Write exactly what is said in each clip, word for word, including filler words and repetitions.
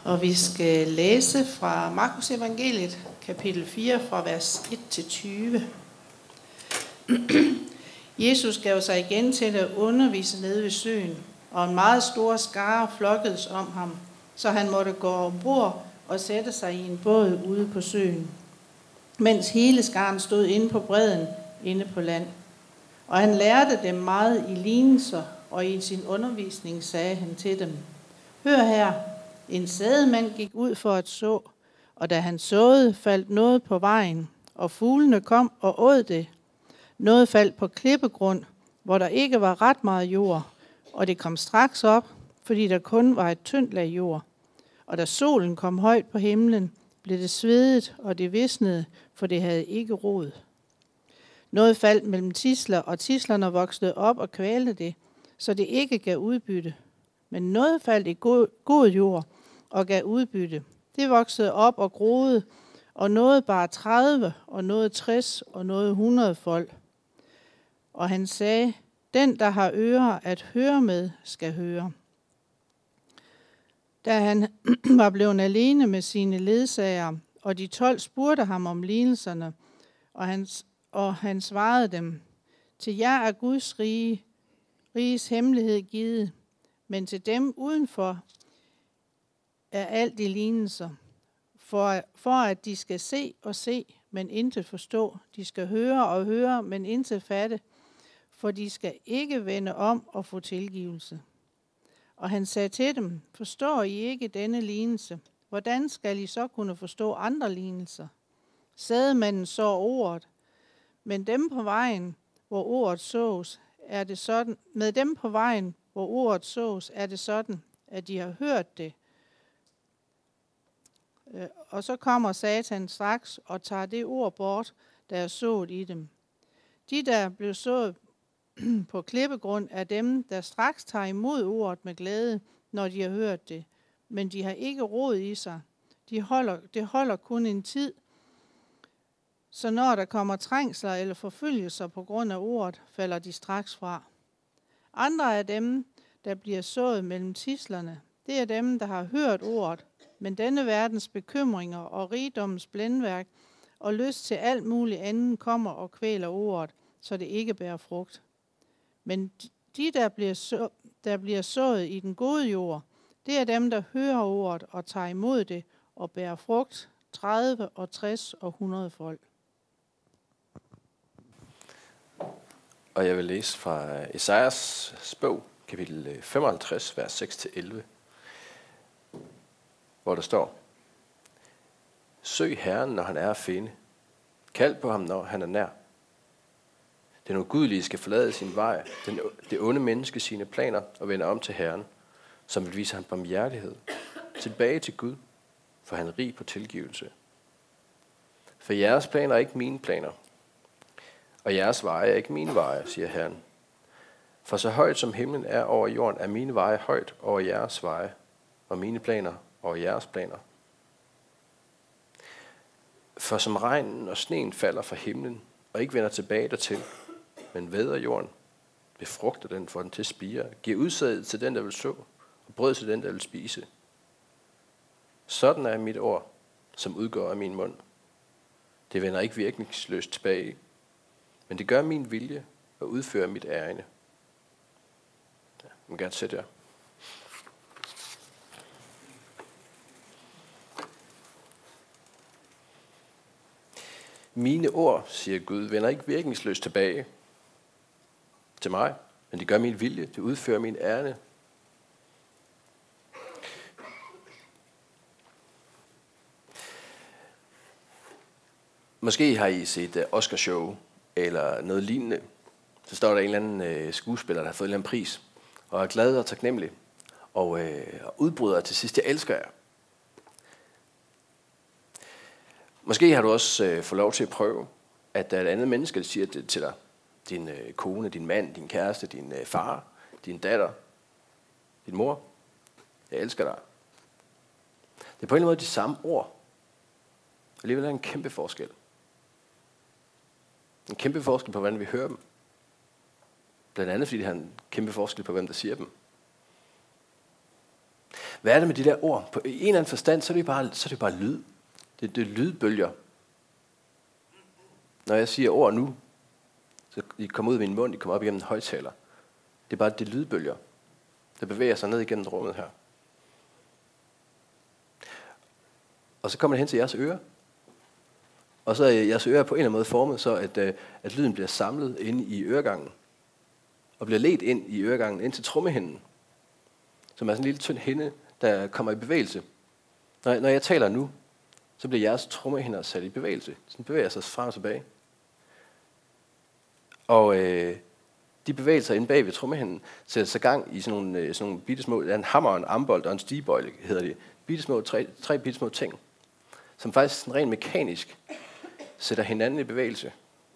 Og vi skal læse fra Markus evangeliet, kapitel fire, fra vers et til tyve. Jesus gav sig igen til at undervise nede ved søen, og en meget stor skare flokkedes om ham, så han måtte gå ombord og sætte sig i en båd ude på søen, mens hele skaren stod inde på bredden, inde på land. Og han lærte dem meget i lignelser, og i sin undervisning sagde han til dem: Hør her, en sædemand gik ud for at så, og da han såede, faldt noget på vejen, og fuglene kom og åd det. Noget faldt på klippegrund, hvor der ikke var ret meget jord, og det kom straks op, fordi der kun var et tyndt lag jord. Og da solen kom højt på himlen, blev det svedet, og det visnede, for det havde ikke rod. Noget faldt mellem tisler, og tislerne voksede op og kvalte det, så det ikke gav udbytte. Men noget faldt i god, god jord og gav udbytte. Det voksede op og groede, og noget bare tredive, og noget tres, og noget hundrede fold. Og han sagde, den der har ører at høre med, skal høre. Da han var blevet alene med sine ledsagere, og de tolv spurgte ham om lignelserne, og han, og han svarede dem, til jer er Guds rige, riges hemmelighed givet, men til dem udenfor er alt i lignelser, for, for at de skal se og se, men intet forstå. De skal høre og høre, men intet fatte, for de skal ikke vende om og få tilgivelse. Og han sagde til dem, forstår I ikke denne lignelse? Hvordan skal I så kunne forstå andre lignelser? Sædemanden så ordet, men dem på vejen, hvor ordet sås, er det sådan, med dem på vejen, hvor ordet sås, er det sådan, at de har hørt det. Og så kommer Satan straks og tager det ord bort, der er sået i dem. De, der blev sået på klippegrund, er dem, der straks tager imod ordet med glæde, når de har hørt det. Men de har ikke rod i sig. De holder, det holder kun en tid. Så når der kommer trængsler eller forfølgelser på grund af ordet, falder de straks fra. Andre af dem, der bliver sået mellem tislerne, det er dem, der har hørt ordet, men denne verdens bekymringer og rigdommens blændværk og lyst til alt muligt andet kommer og kvæler ordet, så det ikke bærer frugt. Men de, der bliver, så, der bliver sået i den gode jord, det er dem, der hører ordet og tager imod det og bærer frugt, tredive og tres og hundrede fold. Og jeg vil læse fra Esajas bog, kapitel femoghalvtreds, vers seks til elleve, hvor der står: Søg Herren, når han er at finde. Kald på ham, når han er nær. Den ugudelige skal forlade sin vej, den, det onde menneske sine planer og vende om til Herren, som vil vise ham barmhjertighed. Tilbage til Gud, for han er rig på tilgivelse. For jeres planer er ikke mine planer, og jeres veje er ikke mine veje, siger Herren. For så højt som himlen er over jorden, er mine veje højt over jeres veje, og mine planer over jeres planer. For som regnen og sneen falder fra himlen, og ikke vender tilbage dertil, men væder jorden, befrugter den, for den til spire, giver udsædet til den, der vil så, og brød til den, der vil spise. Sådan er mit ord, som udgår af min mund. Det vender ikke virkningsløst tilbage, men det gør min vilje og udfører mit ærinde. Ja, jeg må gerne sætte jer. Mine ord, siger Gud, vender ikke virkningsløst tilbage til mig, men det gør min vilje, det udfører min ærinde. Måske har I set Oscarshow eller noget lignende. Så står der en eller anden skuespiller, der har fået en eller anden pris, og er glad og taknemmelig, og, øh, og udbryder til sidst, jeg elsker jer. Måske har du også øh, fået lov til at prøve, at der er et andet menneske, der siger det til dig. Din øh, kone, din mand, din kæreste, din øh, far, din datter, din mor. Jeg elsker dig. Det er på en eller anden måde de samme ord. Alligevel er en kæmpe forskel. En kæmpe forskel på, hvordan vi hører dem. Blandt andet, fordi det har en kæmpe forskel på, hvem der siger dem. Hvad er det med de der ord? På en eller anden forstand, så er det bare, så er det bare lyd. Det, det er lydbølger. Når jeg siger ord nu, så de kommer ud af min mund, de kommer op igennem en højtaler. Det er bare det lydbølger, der bevæger sig ned igennem rummet her. Og så kommer det hen til jeres ører. Og så er jeres ører på en eller anden måde formet, så at, at lyden bliver samlet inde i øregangen. Og bliver ledt ind i øregangen, ind til trommehinden. Som er sådan en lille tynd hinde, der kommer i bevægelse. Når, når jeg taler nu, så bliver jeres trommehinder sat i bevægelse. Så den bevæger sig frem og tilbage. Og øh, de bevægelser inde bag ved trommehinden sætter sig gang i sådan nogle, øh, sådan nogle bittesmå, der er en hammer, en ambolt og en stigbøjle, hedder det. Bittesmå, tre, tre bittesmå ting, som faktisk rent mekanisk sætter hinanden i bevægelse.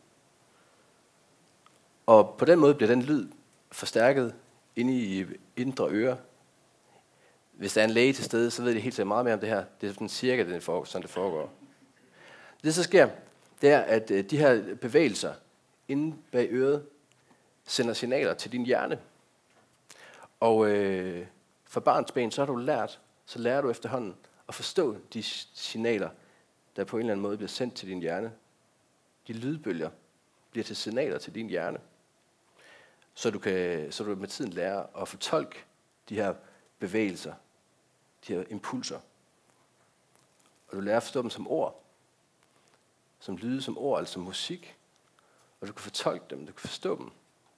Og på den måde bliver den lyd forstærket inde i indre øre. Hvis der er en læge til stede, så ved de helt sikkert meget mere om det her. Det er sådan cirka det, sådan det foregår. Det så sker, det er, at de her bevægelser inde bag øret sender signaler til din hjerne. Og øh, for barns ben, så har du lært, så lærer du efterhånden at forstå de signaler, der på en eller anden måde bliver sendt til din hjerne. De lydbølger bliver til signaler til din hjerne. Så du kan, så du med tiden lærer at fortolke de her bevægelser, de her impulser. Og du lærer at forstå dem som ord, som lyde, som ord, altså som musik. Og du kan fortolke dem, du kan forstå dem.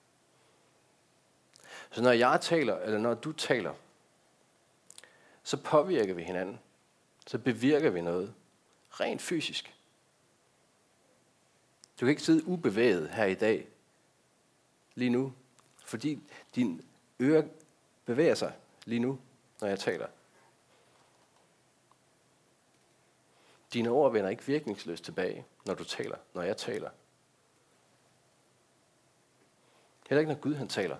Så når jeg taler, eller når du taler, så påvirker vi hinanden. Så bevirker vi noget rent fysisk. Du kan ikke sidde ubevæget her i dag, lige nu, fordi din øre bevæger sig lige nu, når jeg taler. Dine ord vender ikke virkningsløst tilbage, når du taler, når jeg taler. Heller ikke, når Gud han taler.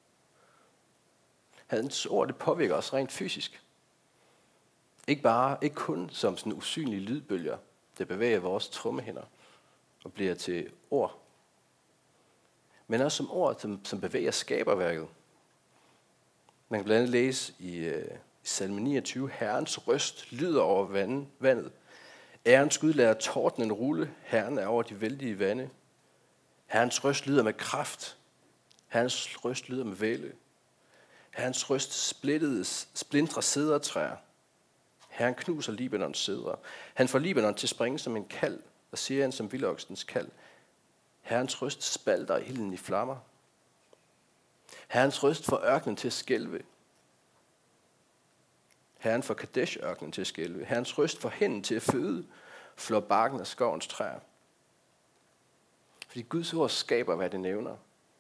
Hans ord, det påvirker os rent fysisk. Ikke bare, ikke kun som sådan usynlige lydbølger, der bevæger vores trommehinder og bliver til ord. Men også som ord, som, som bevæger skaberværket. Man kan blandt andet læse i, uh, i salme niogtyve, Herrens røst lyder over vand, vandet. Ærens Gud lader tordnen rulle, Herren er over de vældige vande. Herrens røst lyder med kraft, Herrens røst lyder med væle. Herrens røst splittede, splintrer cedertræer. Herren knuser Libanons cedre. Han får Libanon til at springe som en kalv, og Sirian som vildokstens kalv. Herrens røst spalter ilden i flammer. Herrens røst får ørkenen til at skælve. Herren får Kadesh-ørkenen til at skælve. Herrens røst får hænden til at føde, flår barken af skovens træer. Fordi Guds ord skaber, hvad det nævner.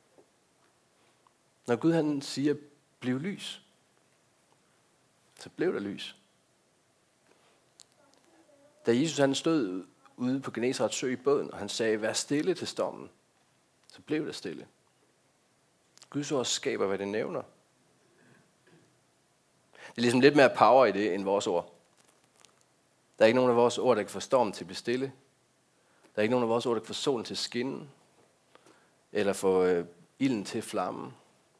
Når Gud han siger, bliv lys, så blev der lys. Da Jesus han stod ude på Genesarets sø i båden, og han sagde, vær stille til stormen, så blev der stille. Guds ord skaber, hvad det nævner. Det er ligesom lidt mere power i det, end vores ord. Der er ikke nogen af vores ord, der kan få stormen til at blive stille. Der er ikke nogen af vores ord, der kan få solen til at skinne, eller få øh, ilden til at flamme.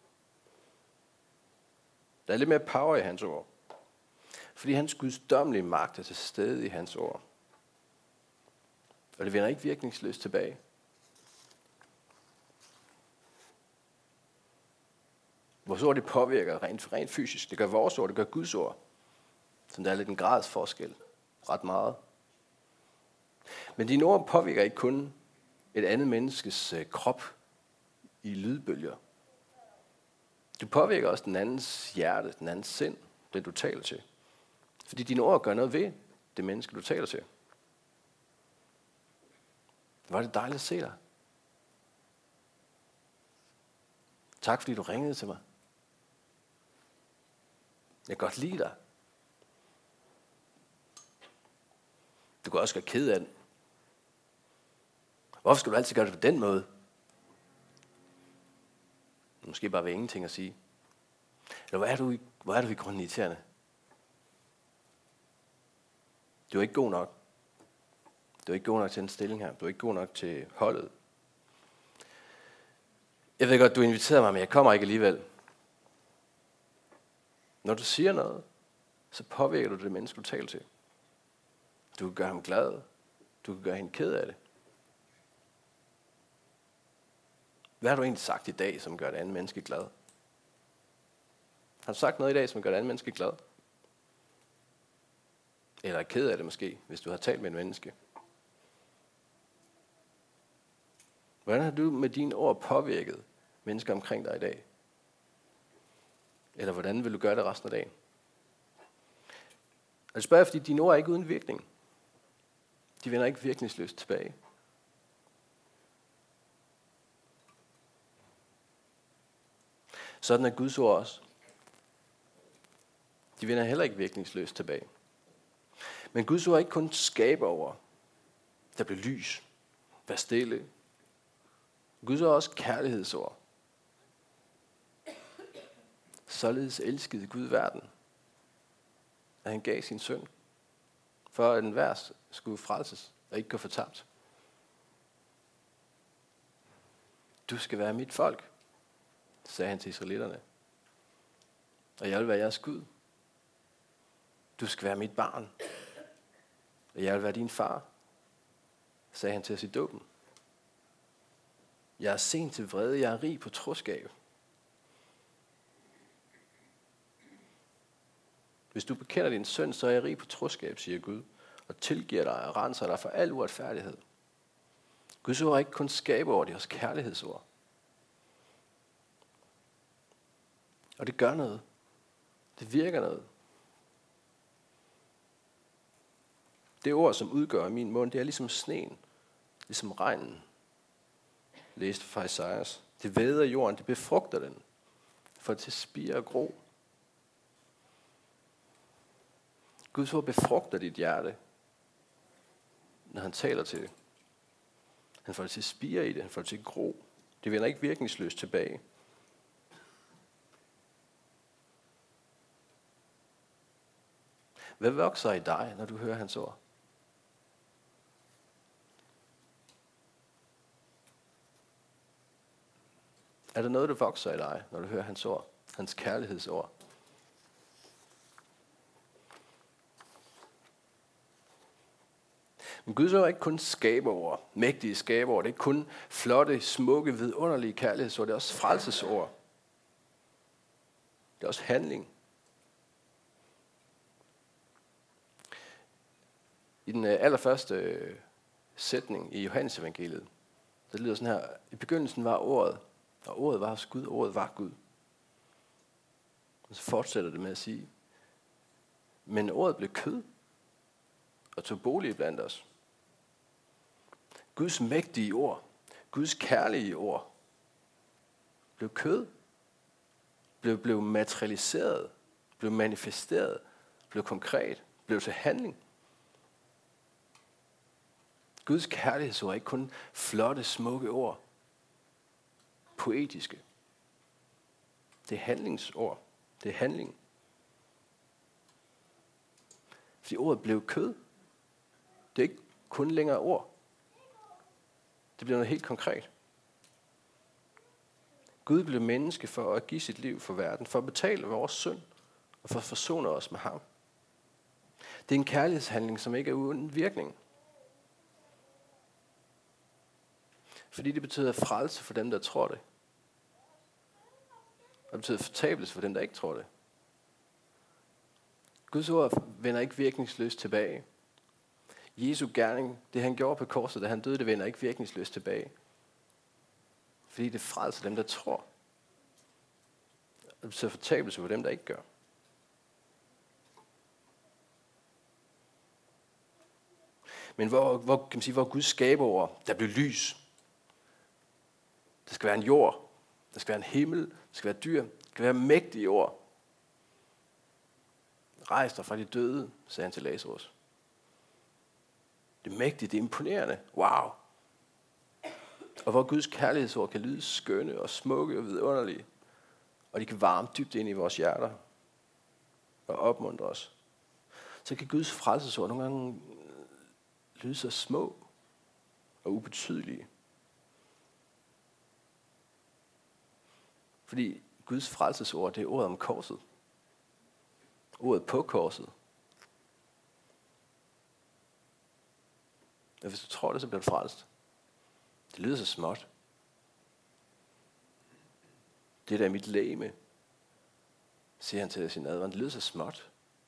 Der er lidt mere power i hans ord. Fordi hans gudsdommelige magt er til stede i hans ord. Og det vender ikke virkningsløst tilbage. Vores ord det påvirker rent, rent fysisk. Det gør vores ord, det gør Guds ord. Så der er lidt en grads forskel. Ret meget. Men dine ord påvirker ikke kun et andet menneskes krop i lydbølger. Du påvirker også den andens hjerte, den andens sind, det du taler til. Fordi dine ord gør noget ved det menneske, du taler til. Hvor er det dejligt at se dig. Tak fordi du ringede til mig. Jeg kan godt lide dig. Du kan også være ked af den. Hvorfor skal du altid gøre det på den måde? Måske bare ved ingenting at sige. Eller hvor er du, hvor er du i grunden irriterende? Du er ikke god nok. Du er ikke god nok til den stilling her. Du er ikke god nok til holdet. Jeg ved godt, du inviterede mig, men jeg kommer ikke alligevel. Når du siger noget, så påvirker du det menneske, du taler til. Du kan gøre ham glad. Du kan gøre hende ked af det. Hvad har du egentlig sagt i dag, som gør det andet menneske glad? Har du sagt noget i dag, som gør det andet menneske glad? Eller er ked af det måske, hvis du har talt med en menneske? Hvordan har du med dine ord påvirket mennesker omkring dig i dag? Eller hvordan vil du gøre det resten af dagen? Og det spørger jeg, fordi dine ord er ikke uden virkning. De vender ikke virkningsløst tilbage. Sådan er Guds ord også. De vender heller ikke virkningsløst tilbage. Men Guds ord er ikke kun skaber over. Der bliver lys. Vær stille. Guds ord er også kærlighedsord. Således elskede Gud verden, at han gav sin søn, for at enhver skulle frelses og ikke gå fortabt. Du skal være mit folk, sagde han til israelitterne. Og jeg vil være jeres Gud. Du skal være mit barn. Og jeg vil være din far, sagde han til os i dåben. Jeg er sent til vrede, jeg er rig på troskab. Hvis du bekender din synd, så er jeg rig på troskab, siger Gud, og tilgiver dig og renser dig for al uretfærdighed. Guds ord er ikke kun skaberord, det er også kærlighedsord. Og det gør noget. Det virker noget. Det ord, som udgør min mund, det er ligesom sneen, ligesom regnen. Læste fra Esajas. Det væder jorden, det befrugter den, for til spire og gro. Guds ord befrugter dit hjerte, når han taler til det. Han får det til at spire i det, han får det til at gro. Det vender ikke virkningsløst tilbage. Hvad vokser i dig, når du hører hans ord? Er der noget, der vokser i dig, når du hører hans ord? Hans kærlighedsord? Men Guds ord er ikke kun skaberord, mægtige skaberord. Det er ikke kun flotte, smukke, vidunderlige kærlighedsord. Det er også frelsesord. Det er også handling. I den allerførste sætning i Johannes evangeliet, der lyder sådan her: i begyndelsen var ordet, og ordet var hos Gud, og ordet var Gud. Og så fortsætter det med at sige: men ordet blev kød og tog bolig blandt os. Guds mægtige ord, Guds kærlige ord, blev kød, blev, blev materialiseret, blev manifesteret, blev konkret, blev til handling. Guds kærlighedsord er ikke kun flotte, smukke ord, poetiske. Det er handlingsord. Det er handling. Fordi ordet blev kød. Det er ikke kun længere ord. Det bliver noget helt konkret. Gud blev menneske for at give sit liv for verden, for at betale vores synd og for at forsone os med ham. Det er en kærlighedshandling, som ikke er uden virkning. Fordi det betyder frelse for dem, der tror det. Og det betyder fortabelse for dem, der ikke tror det. Guds ord vender ikke virkningsløst tilbage. Jesu gerning, det han gjorde på korset, da han døde, det vender ikke virkningsløst tilbage. Fordi det frelser dem, der tror. Og det betyder fortabelse for dem, der ikke gør. Men hvor, hvor, kan man sige, hvor Gud skaber ord, der blev lys. Der skal være en jord. Der skal være en himmel. Der skal være dyr. Der skal være mægtige ord. Rejs dig fra de døde, sagde han til Lazarus. Det er mægtigt, det er imponerende. Wow. Og hvor Guds kærlighedsord kan lyde skønne og smukke og vidunderlige. Og de kan varme dybt ind i vores hjerter. Og opmuntre os. Så kan Guds frelsesord nogle gange lyde så små og ubetydelige. Fordi Guds frelsesord, det er ordet om korset. ordet på korset. Og hvis du tror det, så bliver du frelst. Det lyder så småt. Det der er mit legeme, siger han til sin advaren. Det lyder så småt.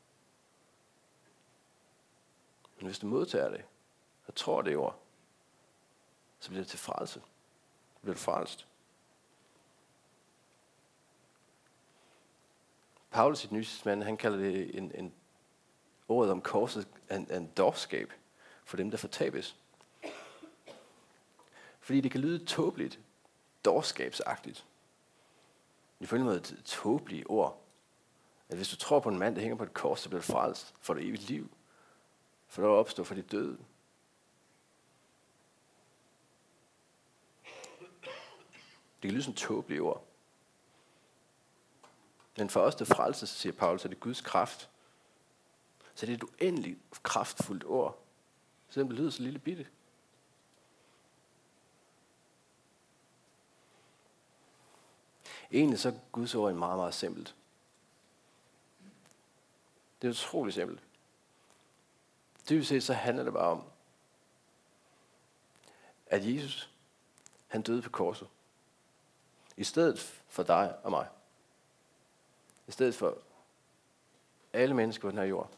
Men hvis du modtager det, og tror det ord, så bliver det til frelse. Så bliver du frelst. Paulus i det nye testamente, han kalder det en, en ordet om korset en, en dårskab for dem, der fortabes. Fordi det kan lyde tåbeligt, dårskabsagtigt. Det er på en måde et tåbeligt ord. At hvis du tror på en mand, der hænger på et kors, så bliver du frelst, får du evigt liv. For der opstår for de døde. Det kan lyde som tåbelige ord. Men for os, der frelses, siger Paulus, er det Guds kraft. Så det er et uendeligt kraftfuldt ord. Selvom det lyder så lille bitte. Egentlig så er Guds ord meget, meget simpelt. Det er utroligt simpelt. Dybest set så handler det bare om, at Jesus, han døde på korset. I stedet for dig og mig. I stedet for alle mennesker på den her jord.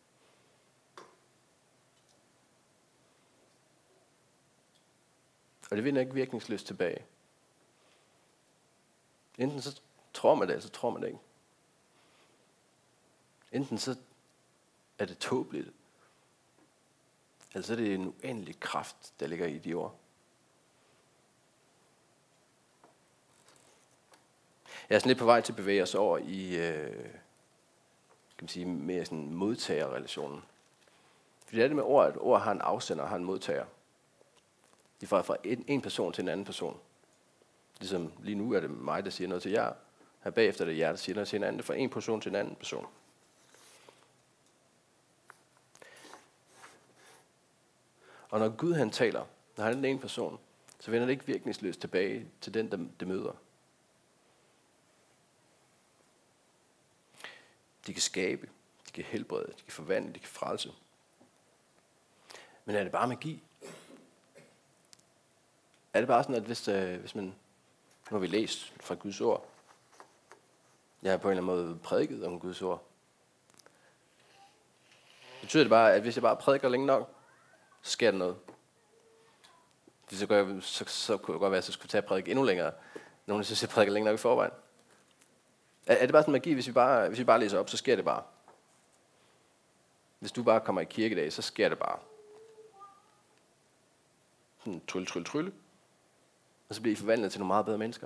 Og det vinder ikke virkningsløst tilbage. Enten så tror man det, eller så tror man det ikke. Enten så er det tåbeligt, eller så er det en uendelig kraft, der ligger i de ord. Jeg er sådan lidt på vej til at bevæge os over i øh, kan man sige, mere sådan modtagerrelationen. Fordi det er det med ord, at ord har en afsender og har en modtager. De får fra en, en person til en anden person. Ligesom lige nu er det mig, der siger noget til jer. Her bagefter er det jer, der siger noget til en anden. Fra en person til en anden person. Og når Gud han taler, når han er den ene person, så vender det ikke virkningsløst tilbage til den, der det møder. De kan skabe, de kan helbrede, de kan forvandle, de kan frelse. Men er det bare magi? Er det bare sådan, at hvis, øh, hvis man... Nu har vi læst fra Guds ord. Jeg har på en eller anden måde prædiket om Guds ord. Betyder det bare, at hvis jeg bare prædiker længe nok, så sker der noget? Så, gør jeg, så, så kunne det godt være, at jeg skulle tage at prædike endnu længere. Nogle synes, jeg prædiker længe nok i forvejen. Er, er det bare sådan magi, hvis vi bare, hvis vi bare læser op, så sker det bare? Hvis du bare kommer i kirke i dag, så sker det bare. Sådan trylle, trylle, trylle. Og så bliver I forvandlet til nogle meget bedre mennesker.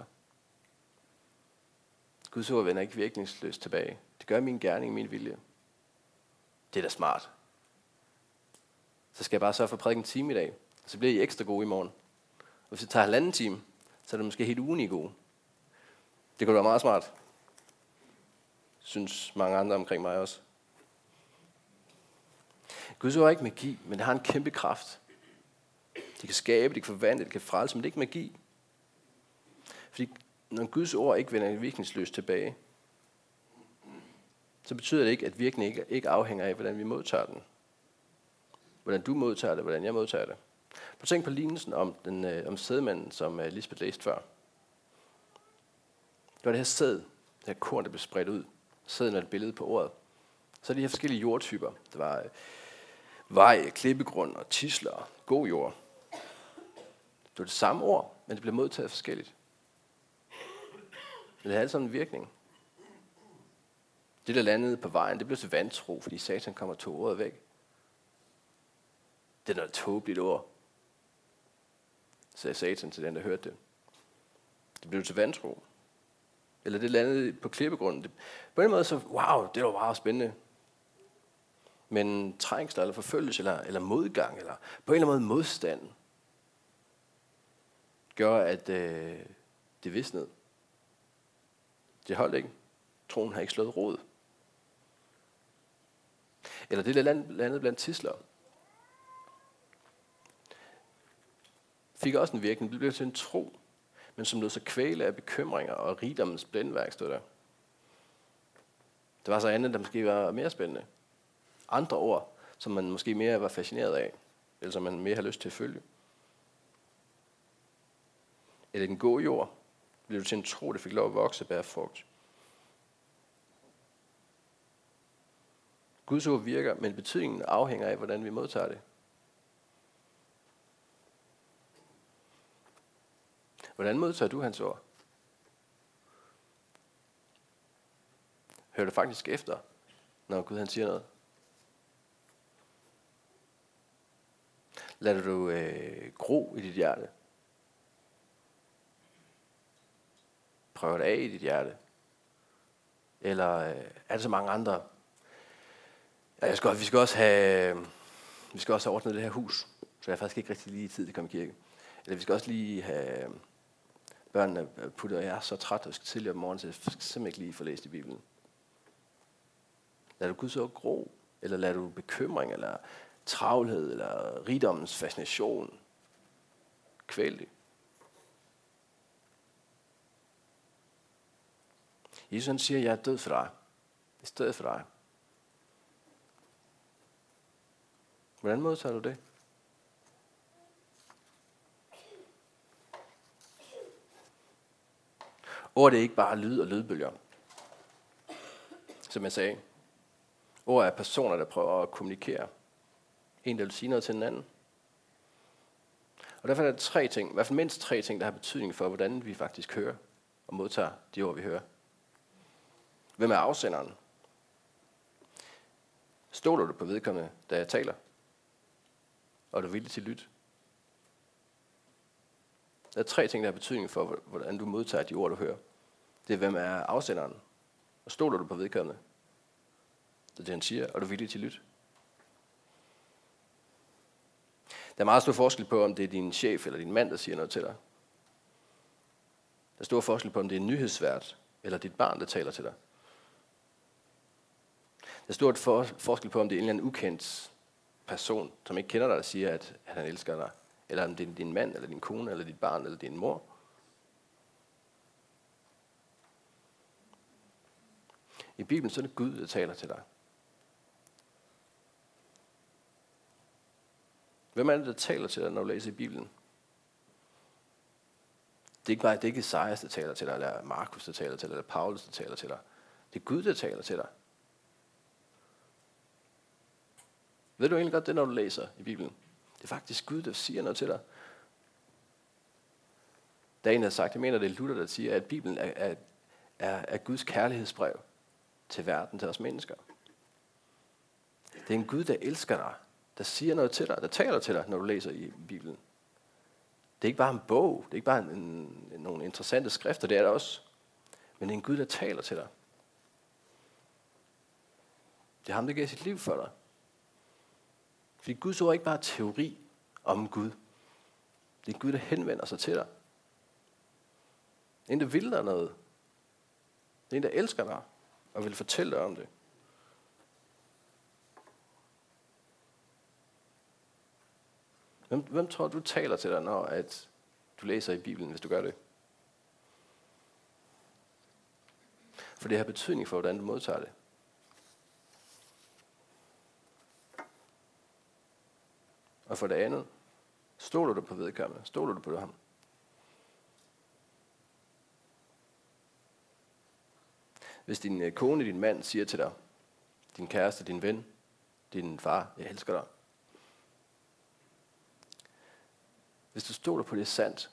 Guds ord vender ikke virkningsløst tilbage. Det gør min gerning, min vilje. Det er da smart. Så skal jeg bare sørge for at prædike en time i dag. Og så bliver I ekstra gode i morgen. Og hvis det tager halvanden time, så er det måske helt ugen I gode. Det kunne være meget smart. Synes mange andre omkring mig også. Guds ord er ikke magi, men det har en kæmpe kraft. Det kan skabe, det kan forvandle, det kan frelse, men det er ikke magi. Fordi når Guds ord ikke vender virkningsløst tilbage, så betyder det ikke, at virkningen ikke, ikke afhænger af, hvordan vi modtager den. Hvordan du modtager det, hvordan jeg modtager det. Prøv at tænk på lignelsen om, den, øh, om sædmanden, som øh, Lisbeth læste før. Det var det her sæd, det her korn, der blev spredt ud. Sæden er et billede på ordet. Så er de her forskellige jordtyper. Der var øh, vej, klippegrund og tisler og god jord. Det var det samme ord, men det blev modtaget forskelligt. Men det havde sådan en virkning. Det, der landede på vejen, det blev til vantro, fordi Satan kom og tog ordet væk. Det er noget tåbeligt ord, sagde Satan til den, der hørte det. Det blev til vantro. Eller det landede på klippegrunden. Det, på en måde så, wow, det var meget spændende. Men trængsler, eller forfølgelse, eller, eller modgang, eller på en eller anden måde modstand, gør, at øh, det visnede. Det holdt ikke. Troen har ikke slået rod. Eller det, der landede blandt tisler, fik også en virkning. Det blev til en tro, men som lod sig kvæle af bekymringer og rigdommens blændværk, stod der. Der var så andet, der måske var mere spændende. Andre ord, som man måske mere var fascineret af, eller som man mere har lyst til at følge. Eller den gode jord, blev du til en tro, der fik lov at vokse og bære frugt. Guds ord virker, men betydningen afhænger af, hvordan vi modtager det. Hvordan modtager du hans ord? Hører du faktisk efter, når Gud han siger noget? Lader du øh, gro i dit hjerte? Prøver det af i dit hjerte? Eller øh, er der så mange andre? Ja, jeg skal, vi skal også have, vi skal også have ordnet det her hus, så jeg har faktisk ikke rigtig lige tid til at komme i kirke. Eller vi skal også lige have børnene puttet, og jeg er så træt og skal tidligere om morgenen, så jeg skal simpelthen ikke lige få læst i Bibelen. Lader du Guds ord gro? Eller lader du bekymring, eller travlhed, eller rigdommens fascination kvæle det? Jesus han siger, jeg er død for dig. I stedet for dig. Hvordan modtager du det? Ord er ikke bare lyd og lydbølger. Som jeg sagde. Ord er personer, der prøver at kommunikere. En, der vil sige noget til en anden. Og derfor er der tre ting, i hvert fald mindst tre ting, der har betydning for, hvordan vi faktisk hører og modtager de ord, vi hører. Hvem er afsenderen? Stoler du på vedkommende, da jeg taler? Og er du villig til at lytte? Der er tre ting, der har betydning for, hvordan du modtager de ord, du hører. Det er, hvem er afsenderen? Og stoler du på vedkommende? Det er det, han siger, og er du villig til at lytte? Der er meget stor forskel på, om det er din chef eller din mand, der siger noget til dig. Der er stor forskel på, om det er en nyhedsvært eller dit barn, der taler til dig. Der er stor for, forskel på, om det er en eller anden ukendt person, som ikke kender dig, der siger, at, at han elsker dig. Eller om det er din mand, eller din kone, eller dit barn, eller din mor. I Bibelen så er det Gud, der taler til dig. Hvem er det, der taler til dig, når du læser i Bibelen? Det er ikke bare, det er ikke Esajas, der taler til dig, eller Markus, der taler til dig, eller Paulus, der taler til dig. Det er Gud, der taler til dig. Ved du egentlig godt det, når du læser i Bibelen? Det er faktisk Gud, der siger noget til dig. Der er en, der har sagt, jeg mener, det er Luther, der siger, at Bibelen er, er, er, er Guds kærlighedsbrev til verden, til os mennesker. Det er en Gud, der elsker dig, der siger noget til dig, der taler til dig, når du læser i Bibelen. Det er ikke bare en bog, det er ikke bare en, en, nogle interessante skrifter, det er det også. Men det er en Gud, der taler til dig. Det er ham, der giver sit liv for dig. Fordi Guds ord er ikke bare teori om Gud. Det er Gud, der henvender sig til dig. Det er en, der vil dig noget. Det er en, der elsker dig og vil fortælle dig om det. Hvem, hvem tror du taler til dig, når at du læser i Bibelen, hvis du gør det? For det har betydning for, hvordan du modtager det. Og for det andet, stoler du på vedkommende? Stoler du på ham? Hvis din kone, din mand siger til dig, din kæreste, din ven, din far, jeg elsker dig. Hvis du stoler på det er sandt,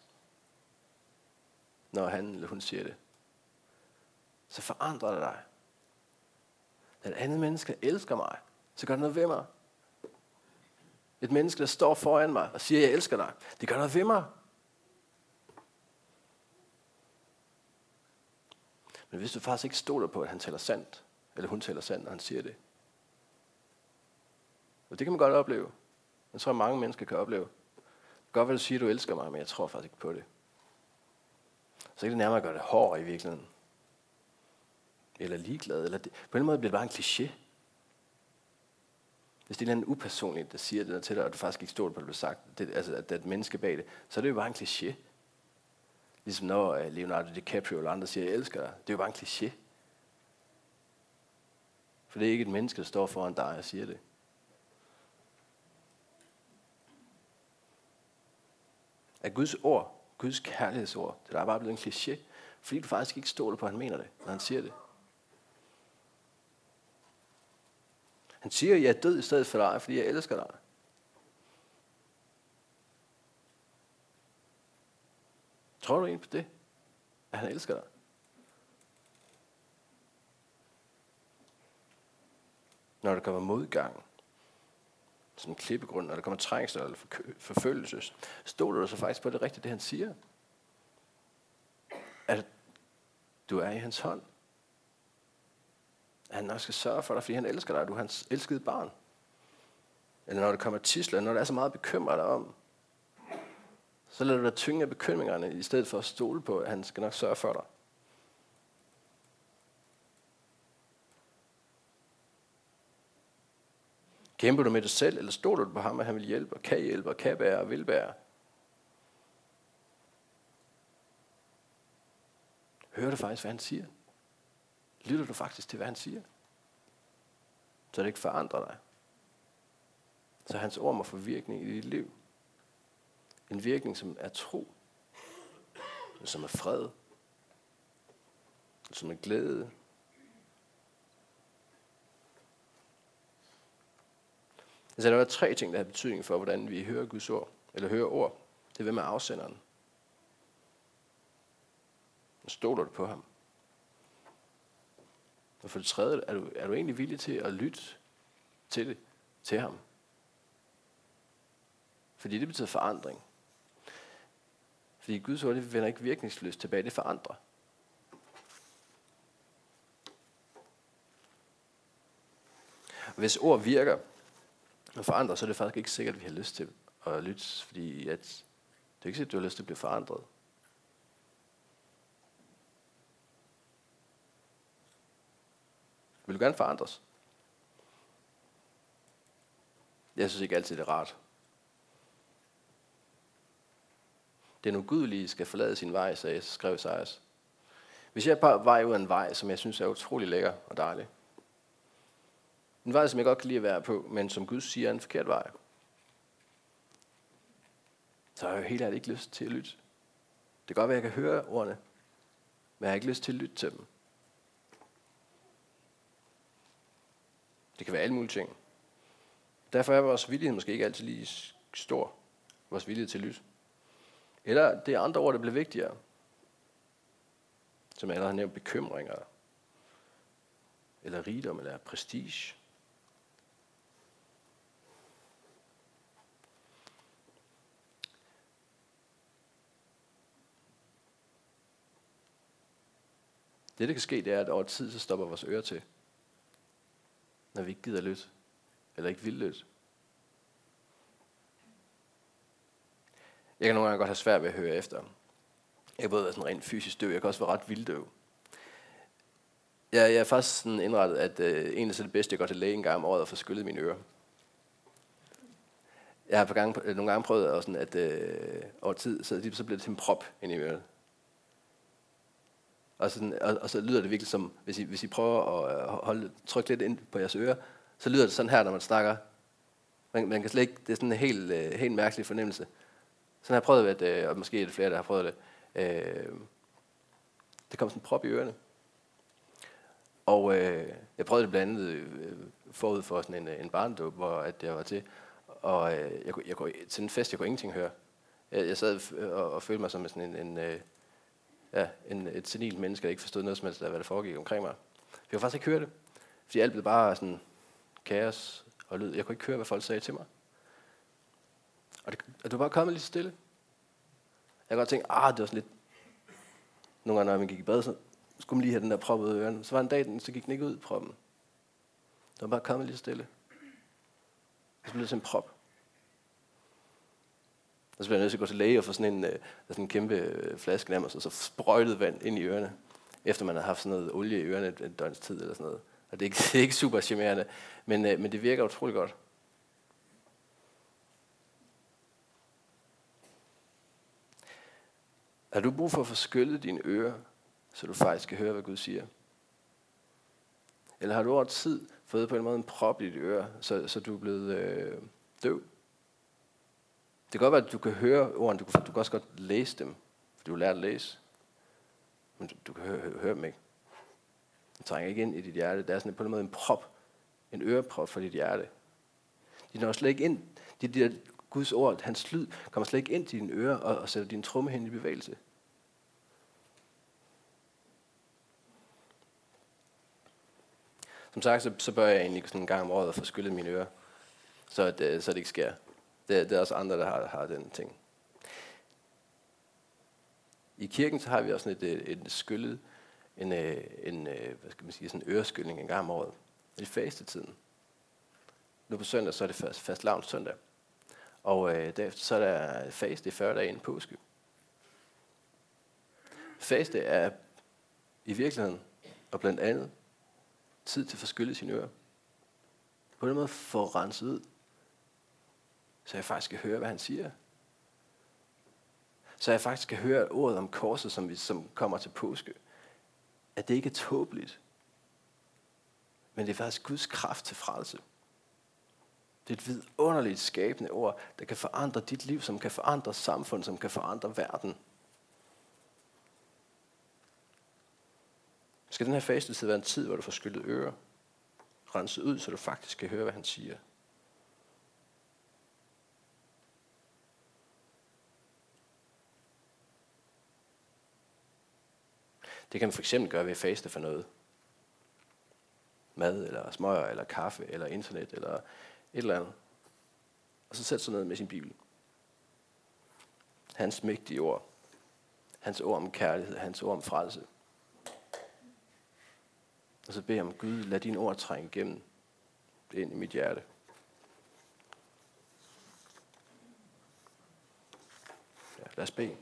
når han eller hun siger det, så forandrer det dig. Når et andet menneske elsker mig, så gør det noget ved mig. Et menneske, der står foran mig og siger, jeg elsker dig, det gør noget ved mig. Men hvis du faktisk ikke stoler på, at han taler sandt, eller hun taler sandt, når han siger det. Og det kan man godt opleve. Jeg tror, mange mennesker kan opleve. Det kan godt være, du siger, du elsker mig, men jeg tror faktisk ikke på det. Så kan det nærmere gøre det hård i virkeligheden. Eller ligeglad. Eller det. På en måde bliver det bare en kliché. Hvis det er en upersonligt, der siger det der til dig, og du faktisk ikke stoler på, at det bliver sagt, det, altså at der er et menneske bag det, så er det jo bare en kliché. Ligesom når Leonardo DiCaprio eller andre siger, jeg elsker dig. Det er jo bare en kliché. For det er ikke et menneske, der står foran dig og siger det. At Guds ord, Guds kærlighedsord, det der er bare blevet en kliché, fordi du faktisk ikke stoler på, at han mener det, når han siger det. Han siger, at jeg er død i stedet for dig, fordi jeg elsker dig. Tror du egentlig på det? At han elsker dig? Når der kommer modgang, sådan en klippegrund, når der kommer trængsel eller forfølgelse, stoler du så faktisk på det rigtige, det han siger? At du er i hans hånd. At han nok skal sørge for dig, fordi han elsker dig, du er hans elskede barn. Eller når der kommer tidsler, når der er så meget bekymret dig om, så lader du dig tynge af bekymringerne, i stedet for at stole på, at han skal nok sørge for dig. Kæmper du med dig selv, eller stoler du på ham, at han vil hjælpe, og kan hjælpe, og kan bære, og vil bære? Hører du faktisk, hvad han siger? Lytter du faktisk til, hvad han siger? Så det ikke forandrer dig. Så hans ord må få virkning i dit liv. En virkning, som er tro, som er fred, som er glæde. Altså, der er tre ting, der har betydning for, hvordan vi hører Guds ord, eller hører ord. Det er, hvem er afsenderen. Stoler du på ham? Og for det tredje, er du, er du egentlig villig til at lytte til det, til ham? Fordi det betyder forandring. Fordi Guds ord, det vender ikke virkningsløst tilbage, det forandrer. Hvis ord virker og forandrer, så er det faktisk ikke sikkert, at vi har lyst til at lytte, fordi at det er ikke sikkert, at du har lyst til at blive forandret. Vil du gerne forandres? Jeg synes ikke altid, det er rart. Den ugudelige skal forlade sin vej, sagde, skrev Esajas. Hvis jeg er på vej ud af en vej, som jeg synes er utrolig lækker og dejlig, en vej, som jeg godt kan lide at være på, men som Gud siger er en forkert vej, så har jeg jo helt ærligt ikke lyst til at lytte. Det kan godt være, at jeg kan høre ordene, men jeg har ikke lyst til at lytte til dem. Det kan være alle mulige ting. Derfor er vores villighed måske ikke altid lige stor, vores villighed til at lytte. Eller det er andre ord, der bliver vigtigere. Som jeg allerede har nævnt, bekymringer. Eller rigdom, eller prestige. Det, der kan ske, det er, at over tid, så stopper vores ører til. Når vi ikke gider lytte. Eller ikke vil lytte. Jeg kan nogle gange godt have svært ved at høre efter. Jeg kan både være sådan rent fysisk døv, jeg kan også være ret vilddøv. Jeg, jeg er faktisk sådan indrettet, at øh, egentlig så er det bedste, jeg går til læge en gang om året og får skyllet mine ører. Jeg har på gang, nogle gange prøvet at, sådan, at øh, over tid, så, så bliver det til en prop ind i øret. Og, sådan, og, og så lyder det virkelig som, hvis I, hvis I prøver at holde, trykke lidt ind på jeres ører, så lyder det sådan her, når man snakker. Man, man kan slet ikke, det er sådan en helt, øh, helt mærkelig fornemmelse. Sådan har jeg prøvet det, og måske er det flere, der har prøvet det. Øh, det kom sådan en prop i ørerne. Og øh, jeg prøvede det blandt andet øh, forud for sådan en, en barndåb, hvor at jeg var til. Og øh, jeg, jeg, jeg, til en fest, jeg kunne ingenting høre. Jeg, jeg sad og, og følte mig som sådan en, en, øh, ja, en, et senilt menneske, der ikke forstod noget som helst af, hvad der foregik omkring mig. Jeg kunne faktisk ikke høre det. Fordi alt blev bare sådan kaos og lyd. Jeg kunne ikke høre, hvad folk sagde til mig. Og det, og det var bare kommet lidt stille. Jeg kunne godt tænke, ah, det var sådan lidt... Nogle gange, når man gik i bad, så skulle man lige have den der prop ud af ørerne. Så var en dag, så gik den ikke ud, proppen. Det var bare kommet lidt stille. Og så blev det sådan en prop. Og så blev jeg nødt til at gå til læge og få sådan en, uh, sådan en kæmpe flaske nærmest, og så sprøjtet vand ind i ørerne, efter man har haft sådan noget olie i ørerne et, et døgns tid eller sådan noget. Og det er ikke, det er ikke super charmerende, men, uh, men det virker utrolig godt. Har du brug for at få skyllet dine ører, så du faktisk kan høre, hvad Gud siger? Eller har du over tid fået på en måde en prop i dit øre, så, så du er blevet øh, døv. Det kan godt være, at du kan høre ordene, du kan, du kan også godt læse dem, for du har lært at læse. Men du, du kan høre, høre, høre dem ikke. De trænger ikke ind i dit hjerte. Der er sådan på en måde en prop, en øreprop for dit hjerte. De når slet ikke ind, de, de der Guds ord, hans lyd, kommer slet ikke ind til dine ører og, og sætter din tromme hen i bevægelse. Som sagt, så, så bør jeg egentlig sådan en gang om året få skyllet mine ører, så, at, så det ikke sker. Det, det er også andre, der har, har den ting. I kirken så har vi også sådan et, et skyllet, en, en, hvad skal man sige, sådan en øreskylning en gang om året. I fastetiden. Nu på søndag, så er det fast, fastelavns søndag. Og øh, derefter så er der faste i fyrre dage inden påske. Faste er i virkeligheden, og blandt andet, tid til at forskylde sine ører. På den måde få renset ud, så jeg faktisk kan høre, hvad han siger. Så jeg faktisk kan høre ordet om korset, som, vi, som kommer til påske. At det ikke er tåbeligt, men det er faktisk Guds kraft til frelse. Det er et vidunderligt skabende ord, der kan forandre dit liv, som kan forandre samfundet, som kan forandre verden. Skal den her fastetid være en tid, hvor du får skyllet ører, renset ud, så du faktisk kan høre, hvad han siger. Det kan man for eksempel gøre ved at faste for noget. Mad, eller smøger, eller kaffe, eller internet, eller et eller andet. Og så sætte sig ned med sin bibel. Hans mægtige ord. Hans ord om kærlighed, hans ord om frelse. Og så beder jeg om, Gud, lad dine ord trænge igennem ind i mit hjerte. Ja, lad os bede.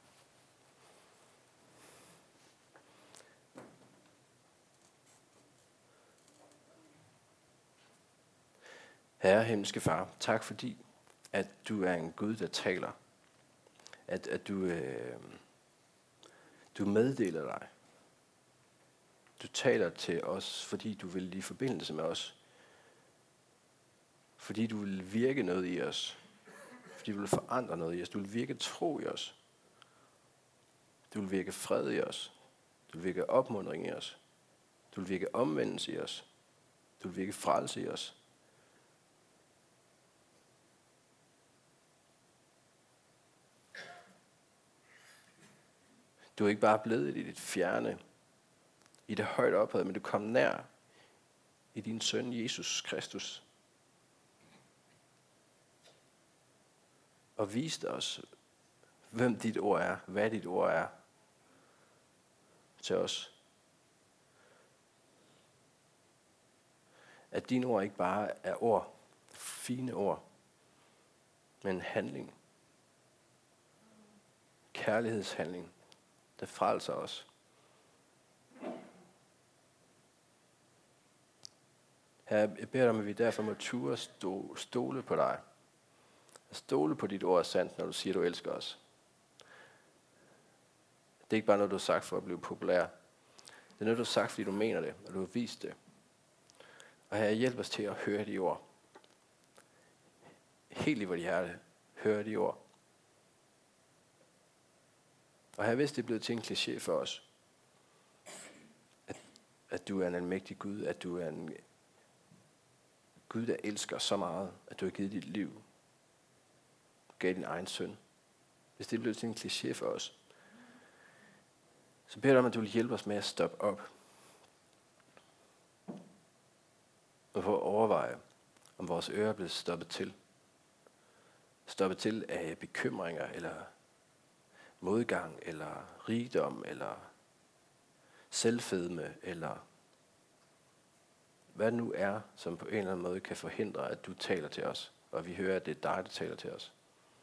Herre, himmelske far, tak fordi, at du er en Gud, der taler. At, at du, øh, du meddeler dig. Du taler til os, fordi du vil i forbindelse med os. Fordi du vil virke noget i os. Fordi du vil forandre noget i os. Du vil virke tro i os. Du vil virke fred i os. Du vil virke opmuntring i os. Du vil virke omvendelse i os. Du vil virke frelse i os. Du er ikke bare blevet i dit fjerne, i det højt ophøjet, men du kom nær i din søn Jesus Kristus. Og viste os, hvem dit ord er, hvad dit ord er til os. At dine ord ikke bare er ord, fine ord, men handling. Kærlighedshandling, der frelser os. Herre, jeg beder dig om, at vi derfor må ture stå, stole på dig. At stole på dit ord er sandt, når du siger, at du elsker os. Det er ikke bare noget, du har sagt for at blive populær. Det er noget, du har sagt, fordi du mener det, og du har vist det. Og Herre, hjælp os til at høre de ord. Helt i vores hjerte, høre de ord. Og Herre, hvis det er blevet til en kliché for os, at, at du er en almægtig Gud, at du er en Gud, der elsker så meget, at du har givet dit liv, gav din egen søn. Hvis det er blevet til en kliché for os, så beder jeg om, at du vil hjælpe os med at stoppe op. Og for at overveje, om vores ører er blevet stoppet til. Stoppet til af bekymringer, eller modgang, eller rigdom, eller selvfedme, eller hvad det nu er, som på en eller anden måde kan forhindre, at du taler til os, og vi hører, at det er dig, der taler til os.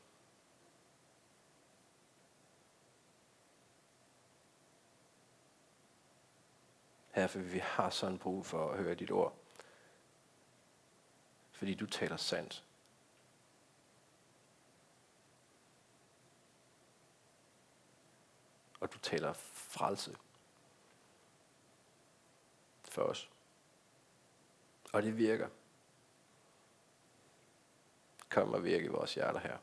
Herre, for vi har sådan brug for at høre dit ord. Fordi du taler sandt. Og du taler frelse for os. Og det virker. Kom og virke i vores hjerter her.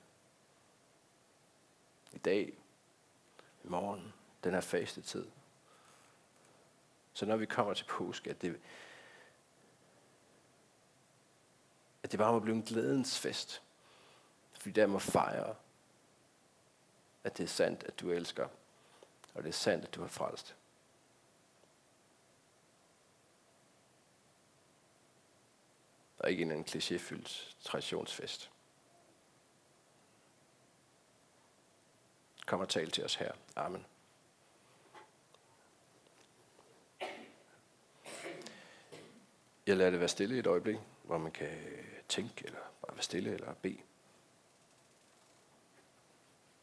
I dag, i morgen, den her faste tid. Så når vi kommer til påske, at det, at det bare må blive en glædens fest. Fordi der må fejre, at det er sandt, at du elsker. Og det er sandt, at du har frelst. Og ikke en anden klichéfyldt traditionsfest. Kom og tal til os her. Amen. Jeg lader det være stille et øjeblik, hvor man kan tænke, eller bare være stille, eller bede.